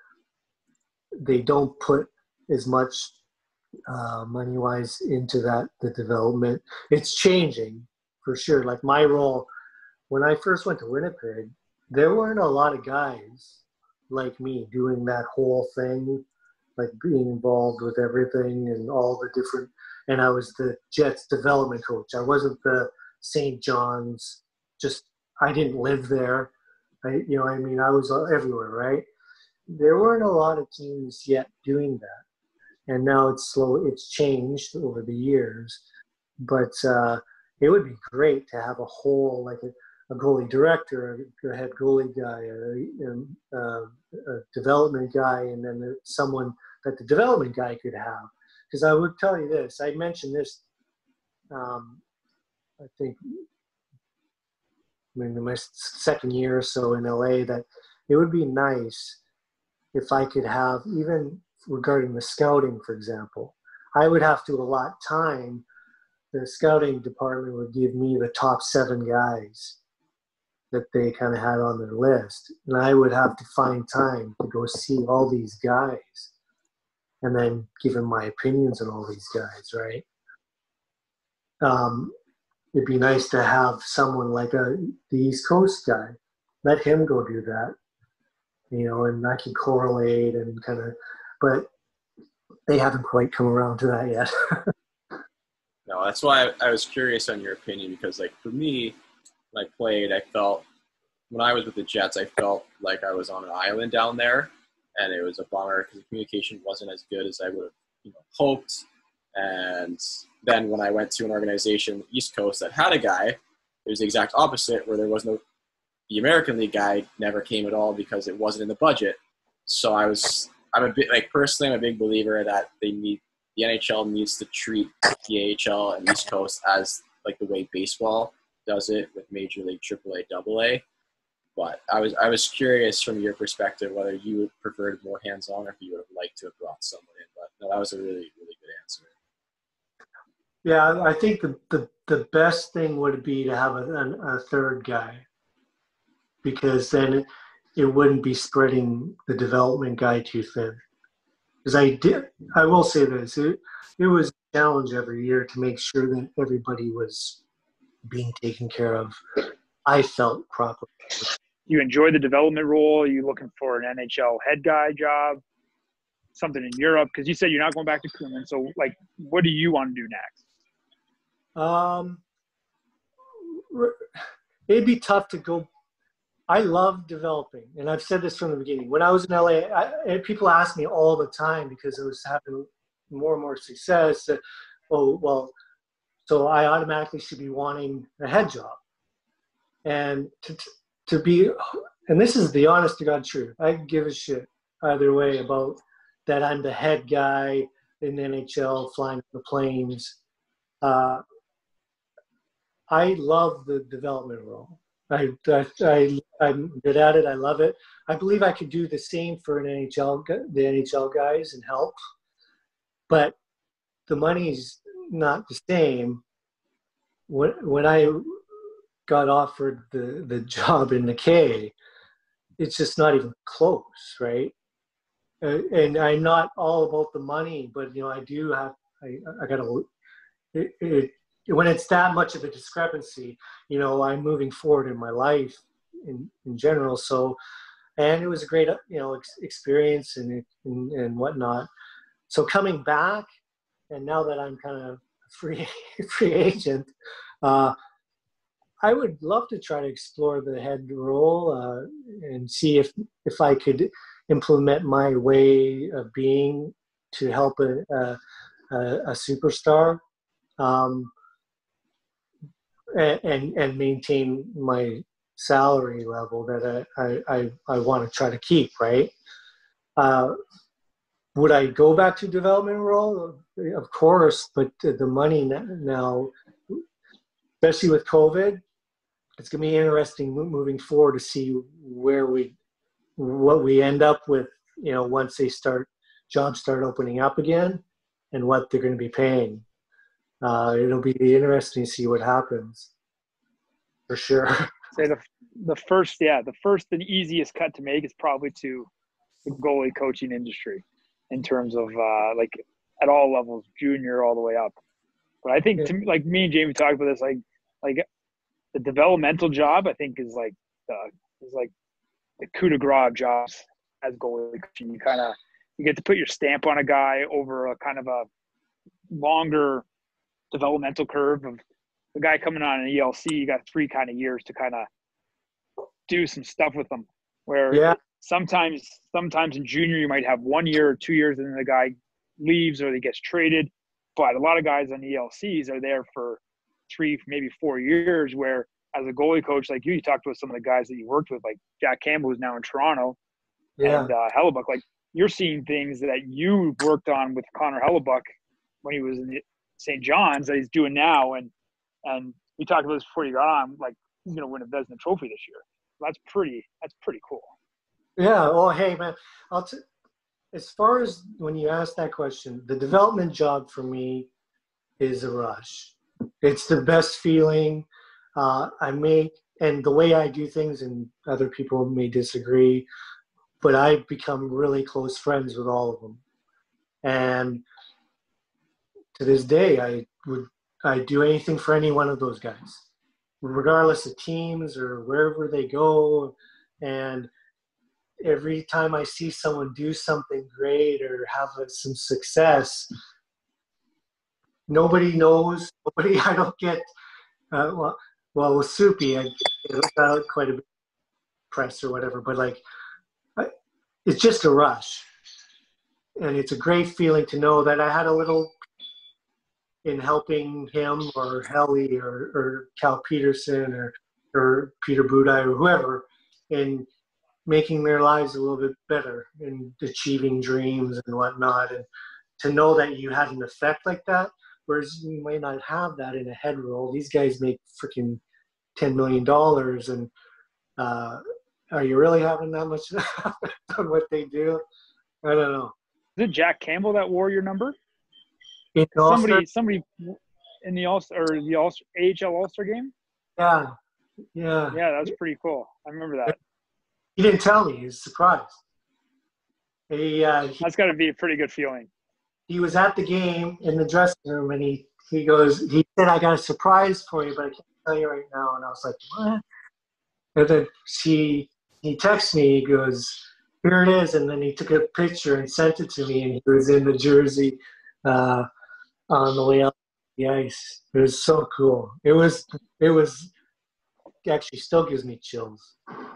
they don't put as much uh, money-wise into that, the development. It's changing for sure. Like my role, when I first went to Winnipeg, there weren't a lot of guys like me doing that whole thing, like being involved with everything and all the different, and I was the Jets development coach. I wasn't the Saint John's, just, I didn't live there. I, you know, I mean, I was everywhere, right? there weren't a lot of teams yet doing that, and now it's slow. It's changed over the years, but uh, it would be great to have a whole like a, a goalie director, a head goalie guy, a, a, a development guy, and then someone that the development guy could have. Because I would tell you this, I mentioned this. Um, I think, I mean, in my second year or so in L A, that it would be nice if I could have, even regarding the scouting, for example, I would have to allot time. The scouting department would give me the top seven guys that they kind of had on their list. And I would have to find time to go see all these guys and then give them my opinions on all these guys, right? Um, it'd be nice to have someone like a, the East Coast guy. Let him go do that, you know, and I can correlate and kind of, but they haven't quite come around to that yet. No, that's why I, I was curious on your opinion, because, like, for me, when I played, I felt, when I was with the Jets, I felt like I was on an island down there, and it was a bummer because the communication wasn't as good as I would have, you know, hoped. And then when I went to an organization, East Coast, that had a guy, it was the exact opposite, where there was no, the American League guy never came at all because it wasn't in the budget. So I was, I'm a bit, like, personally, I'm a big believer that they need, the N H L needs to treat the A H L and East Coast as, like, the way baseball does it with Major League Triple A, Double A. But I was I was curious from your perspective whether you preferred more hands-on or if you would have liked to have brought someone in. But no, that was a really, really good answer. Yeah, I think the, the, the best thing would be to have a, a, a third guy, because then it, it wouldn't be spreading the development guy too thin. Because I did, I will say this, it, it was a challenge every year to make sure that everybody was being taken care of, I felt, properly. You enjoy the development role? Are you looking for an N H L head guy job? Something in Europe? Because you said you're not going back to Koeman. So, like, what do you want to do next? Um, it'd be tough to go. I love developing, and I've said this from the beginning. When I was in L A, I, people ask me all the time, because I was having more and more success, that, oh, well, so I automatically should be wanting a head job. And to to be, and this is the honest to God truth, I give a shit either way about that I'm the head guy in the N H L flying the planes. Uh, I love the development role. I, I, I, I'm good at it. I love it. I believe I could do the same for an N H L, the N H L guys, and help. But the money's not the same. When, when I got offered the, the job in the K, it's just not even close, right? Uh, and I'm not all about the money, but, you know, I do have, I, I got to, it, it, when it's that much of a discrepancy, you know, I'm moving forward in my life in, in general. So, and it was a great, you know, ex- experience and, and, and whatnot. So coming back, and now that I'm kind of free, free agent, uh, I would love to try to explore the head role uh, and see if, if I could implement my way of being to help a, a, a superstar. Um, and and maintain my salary level that I I, I want to try to keep, right? Uh, would I go back to development role? Of course, but the money now, especially with COVID, it's going to be interesting moving forward to see where we, what we end up with, you know, once they start, jobs start opening up again, and what they're going to be paying. Uh, it'll be interesting to see what happens, for sure. Say the the first, yeah, the first and easiest cut to make is probably to the goalie coaching industry, in terms of uh, like at all levels, junior all the way up. But I think, Yeah. to me, like me and Jamie talked about this, like like the developmental job, I think is like the is like the coup de grace jobs as goalie coaching. You kind of you get to put your stamp on a guy over a kind of a longer developmental curve of the guy coming on an E L C. You got three kind of years to kind of do some stuff with them. Where Yeah. sometimes, sometimes in junior, you might have one year or two years and then the guy leaves or he gets traded. But a lot of guys on E L Cs are there for three, maybe four years where as a goalie coach, like you, you talked with some of the guys that you worked with, like Jack Campbell, who's now in Toronto, Yeah. and uh, Hellebuck. Like you're seeing things that you worked on with Connor Hellebuck when he was in Saint John's that he's doing now. And and we talked about this before you got on, like he's going to win a Vezina Trophy this year. That's pretty, that's pretty cool. Yeah. Well, hey, man, I'll t- as far as when you ask that question, the development job for me is a rush. It's the best feeling. Uh, I make, and the way I do things, and other people may disagree, but I've become really close friends with all of them. And to this day, I would, I'd do anything for any one of those guys, regardless of teams or wherever they go. And every time I see someone do something great or have some success, nobody knows, nobody, I don't get, uh, well, well, with Soupy, I got quite a bit of press or whatever, but like, I, it's just a rush. And it's a great feeling to know that I had a little in helping him or Helly or, or Cal Peterson or, or Peter Budai or whoever in making their lives a little bit better and achieving dreams and whatnot. And to know that you had an effect like that, whereas you might not have that in a head roll. These guys make freaking ten million dollars, and uh, are you really having that much on what they do? I don't know. Is it Jack Campbell that wore your number? In Somebody, somebody in the All or the All A H L All Star game. Yeah, yeah, yeah. That's pretty cool. I remember that. He didn't tell me. He was surprised. He, uh, he, That's got to be a pretty good feeling. He was at the game in the dressing room, and he, he goes, he said, I got a surprise for you, but I can't tell you right now. And I was like, what? And then she, he texted me, he goes, here it is. And then he took a picture and sent it to me, and he was in the jersey uh, on the way out the ice. It was so cool. It was, it was, actually still gives me chills.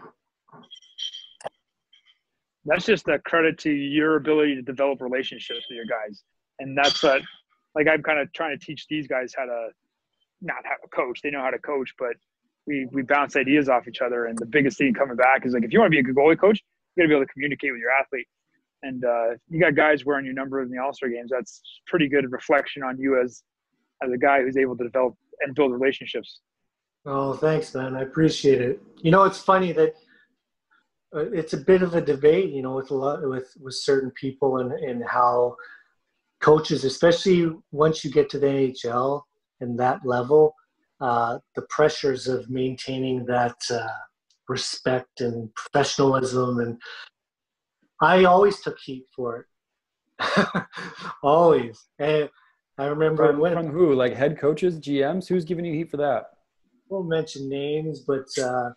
That's just a credit to your ability to develop relationships with your guys. And that's what, like, I'm kind of trying to teach these guys how to not how to coach. They know how to coach, but we, we bounce ideas off each other. And the biggest thing coming back is, like, if you want to be a good goalie coach, you got to be able to communicate with your athlete. And uh, you got guys wearing your number in the All-Star games. That's pretty good reflection on you as, as a guy who's able to develop and build relationships. Oh, thanks, man. I appreciate it. You know, it's funny that it's a bit of a debate, you know, with a lot with, with certain people and, and how coaches, especially once you get to the N H L and that level, uh, the pressures of maintaining that uh, respect and professionalism. And I always took heat for it. Always. And I remember from, when from who, like head coaches, G Ms, who's giving you heat for that? I won't mention names, but uh,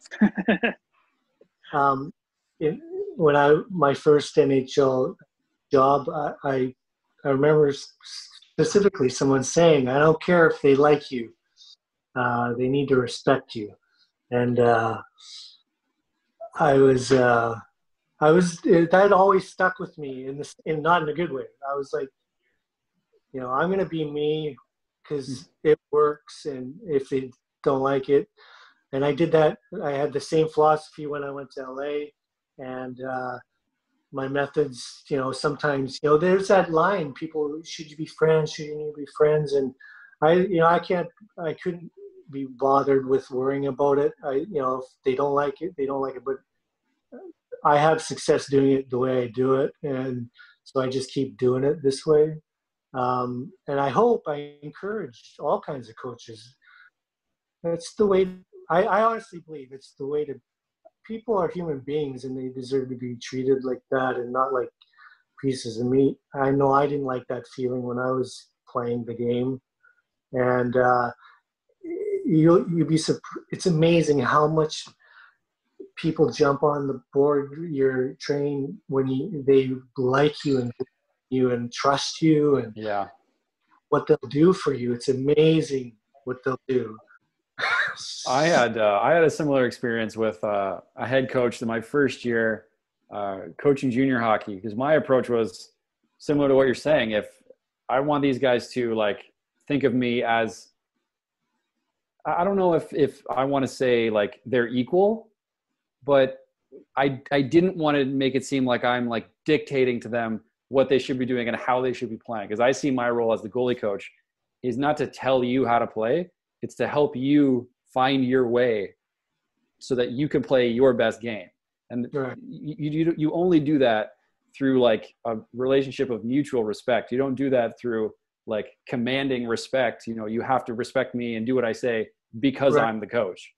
um, in, when I my first N H L job, I, I I remember specifically someone saying, "I don't care if they like you, uh, they need to respect you." And uh, I was uh, I was that always stuck with me in this, in not in a good way. I was like, you know, I'm gonna be me because it works, and if they don't like it. And I did that. I had the same philosophy when I went to L A, and uh, my methods, you know, sometimes, you know, there's that line, people, should you be friends? Should you be friends? And I, you know, I can't, I couldn't be bothered with worrying about it. I, you know, if they don't like it, they don't like it, but I have success doing it the way I do it. And so I just keep doing it this way. Um, and I hope I encourage all kinds of coaches. That's the way, I, I honestly believe it's the way to, people are human beings and they deserve to be treated like that and not like pieces of meat. I know I didn't like that feeling when I was playing the game. And uh, you'll, you'll be, it's amazing how much people jump on the board you're trained when you, they like you and you and trust you and yeah, what they'll do for you. It's amazing what they'll do. I had uh, I had a similar experience with uh, a head coach in my first year. uh, coaching junior hockey, because my approach was similar to what you're saying. If I want these guys to like think of me as, I don't know if, if I want to say like they're equal, but I, I didn't want to make it seem like I'm like dictating to them what they should be doing and how they should be playing. Because I see my role as the goalie coach is not to tell you how to play. It's to help you find your way so that you can play your best game. And right. you, you, you only do that through like a relationship of mutual respect. You don't do that through like commanding respect. You know, you have to respect me and do what I say because right. I'm the coach.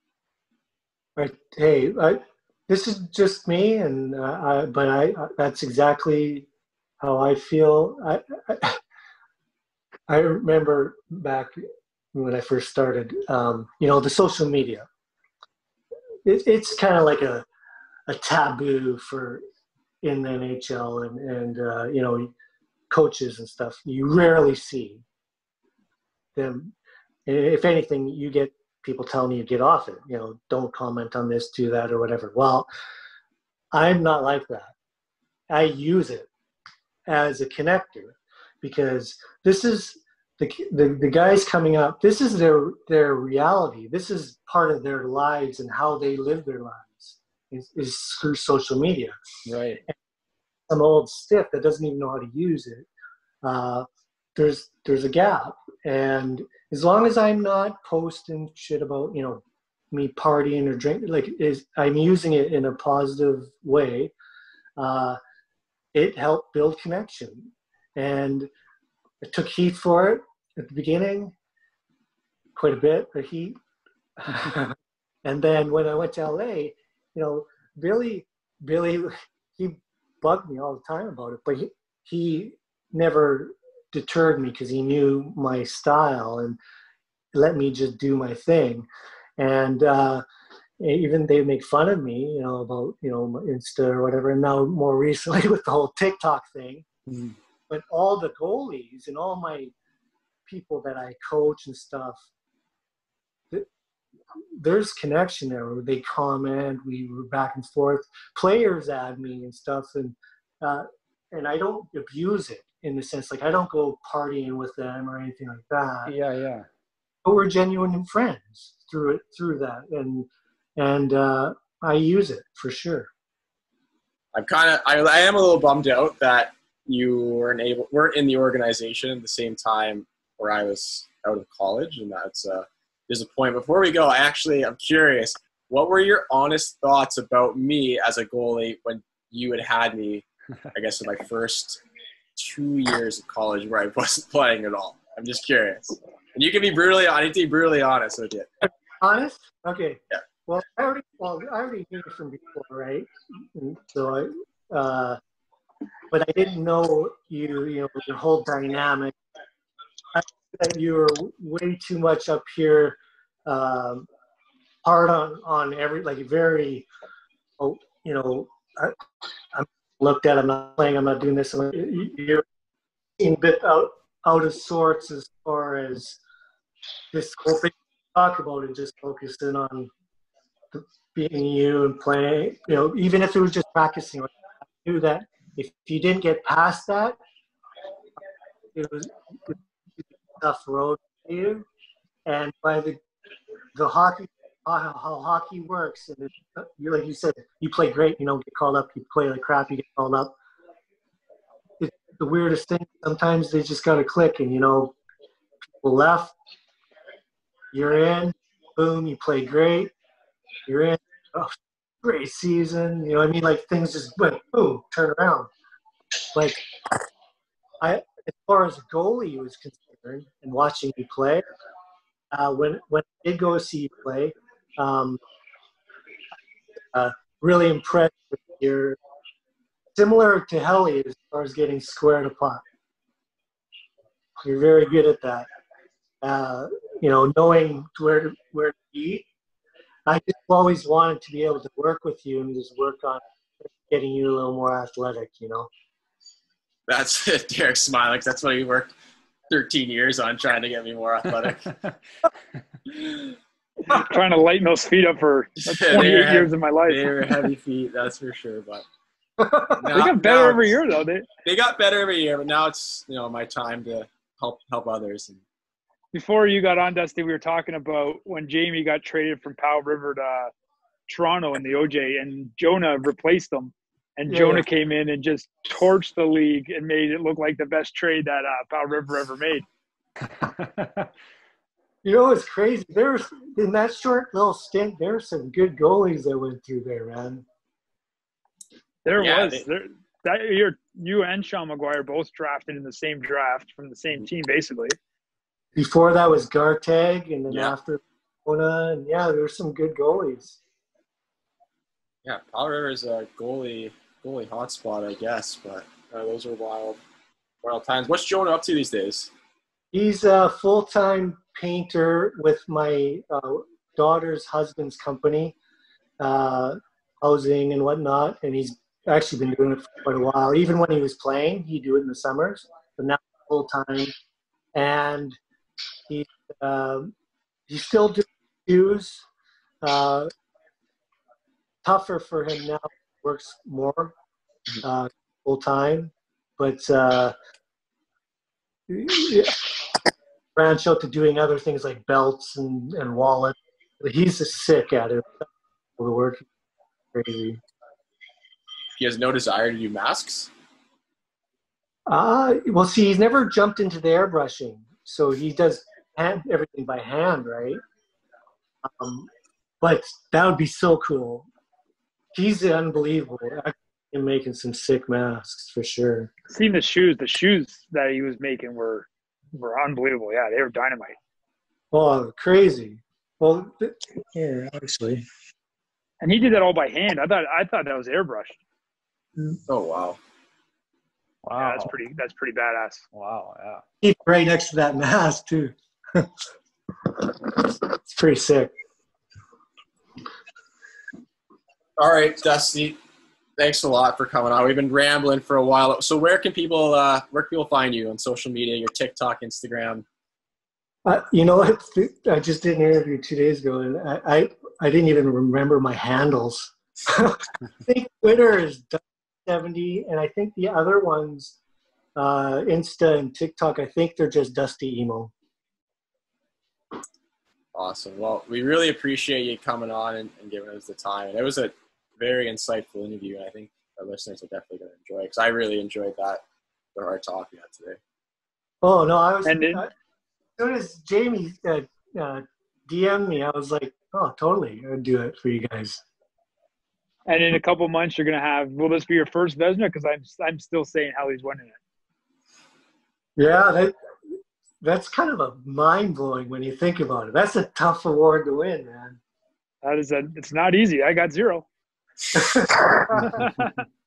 Right. Hey, I, this is just me, and uh, I, but I, that's exactly how I feel. I, I, I remember back when I first started, um, you know, the social media, it, it's kind of like a, a taboo for in the N H L and, and uh, you know, coaches and stuff. You rarely see them. If anything, you get people telling you get off it, you know, don't comment on this, do that, or whatever. Well, I'm not like that. I use it as a connector because this is the, the the guys coming up. This is their their reality. This is part of their lives and how they live their lives is, is through social media. Right. And some old stiff that doesn't even know how to use it. Uh, there's there's a gap, and as long as I'm not posting shit about, you know, me partying or drinking, like is I'm using it in a positive way. Uh, it helped build connection, and I took heat for it at the beginning, quite a bit of heat. And then when I went to L A, you know, Billy, Billy, he bugged me all the time about it, but he, he never deterred me because he knew my style and let me just do my thing. And uh, even they make fun of me, you know, about, you know, Insta or whatever. And now more recently with the whole TikTok thing. Mm-hmm. But all the goalies and all my people that I coach and stuff, th- there's connection there. Where they comment, we were back and forth. Players add me and stuff, and uh, and I don't abuse it in the sense like I don't go partying with them or anything like that. Yeah, yeah. But we're genuine friends through it, through that, and and uh, I use it for sure. I'm kind of, I, I am a little bummed out that you weren't able, weren't in the organization at the same time where I was out of college, and that's a disappointment. Before we go, I actually, I'm curious, what were your honest thoughts about me as a goalie when you had had me, I guess, in my first two years of college where I wasn't playing at all? I'm just curious. And you can be brutally, I need to be brutally honest with you. Honest? Okay. Yeah. Well, I already, well, I already knew you from before, right? And so I, uh, but I didn't know you, you know, your whole dynamic. I knew that you were way too much up here, um, hard on, on every, like very, oh, you know, I, I'm looked at, I'm not playing, I'm not doing this. I'm, you're a bit out, out of sorts as far as this whole thing talk about and just focusing on being you and playing, you know, even if it was just practicing. I knew that if you didn't get past that, it was, it was a tough road for you. And by the the hockey, how, how hockey works, and it, you like you said, you play great, you don't get called up. You play like crap, you get called up. It's the weirdest thing. Sometimes they just got to click, and you know, people left. You're in, boom, you play great. You're in, oh, great season. You know what I mean? Like things just went, boom, turn around. Like, I, as far as a goalie was concerned and watching you play, uh, when, when I did go see you play, um, uh, really impressed with your, similar to Helly as far as getting square to puck. You're very good at that. Uh, you know, knowing where where to be. I just always wanted to be able to work with you and just work on getting you a little more athletic, you know. That's it. Derek smiling. That's what he worked thirteen years on, trying to get me more athletic. Trying to lighten those feet up for twenty-eight heavy, years of my life. They were heavy feet, that's for sure. But They got better every year, though. They they got better every year, but now it's you know my time to help help others. And before you got on, Dusty, we were talking about when Jamie got traded from Powell River to uh, Toronto in the O J, and Jonah replaced him. And Yeah. Jonah came in and just torched the league and made it look like the best trade that uh, Powell River ever made. You know, it's crazy. There's in that short little stint, there were some good goalies that went through there, man. There Yeah, was they- there that year. You and Sean McGuire both drafted in the same draft from the same team, basically. Before that was Gartag, and then Yeah. after Kona, and yeah, there were some good goalies. yeah, Powell River is a goalie goalie hotspot, I guess. But uh, those are wild wild times. What's Jonah up to these days? He's a full-time painter with my uh, daughter's husband's company, uh, housing and whatnot, and he's actually been doing it for quite a while. Even when he was playing, he'd do it in the summers, but now full-time. And he, um, he's still doing shoes. Uh, tougher for him now. Works more uh, full-time, but uh, yeah. branch out to doing other things like belts and, and wallets. But he's just sick at it. The work crazy. He has no desire to do masks. Uh, well, see, he's never jumped into the airbrushing, so he does hand, everything by hand, right? Um, but that would be so cool. He's unbelievable. Actually making some sick masks for sure. Seeing the shoes, the shoes that he was making were were unbelievable. Yeah, they were dynamite. Oh, crazy. Well, th- yeah, actually. And he did that all by hand. I thought I thought that was airbrushed. Oh wow. Wow. Yeah, that's pretty. That's pretty badass. Wow. Yeah. Keep it right next to that mask too. It's pretty sick. All right, Dusty. Thanks a lot for coming on. We've been rambling for a while. So where can people uh, where can people find you on social media? Your TikTok, Instagram. Uh, you know what? I just did an interview two days ago, and I I, I didn't even remember my handles. I think Twitter is seventy, and I think the other ones, uh, Insta and TikTok, I think they're just Dusty Emo. Awesome. Well, we really appreciate you coming on and, and giving us the time. And it was a very insightful interview, and I think our listeners are definitely going to enjoy it because I really enjoyed that. The hard talk we had today. Oh no, I was. And it- uh, as soon as Jamie uh, uh, D M'd me, I was like, oh, totally, I'd do it for you guys. And in a couple months, you're gonna have. Will this be your first Vezina? Because I'm I'm still saying Hellie's winning it. Yeah, that that's kind of a mind blowing when you think about it. That's a tough award to win, man. That is a. It's not easy. I got zero.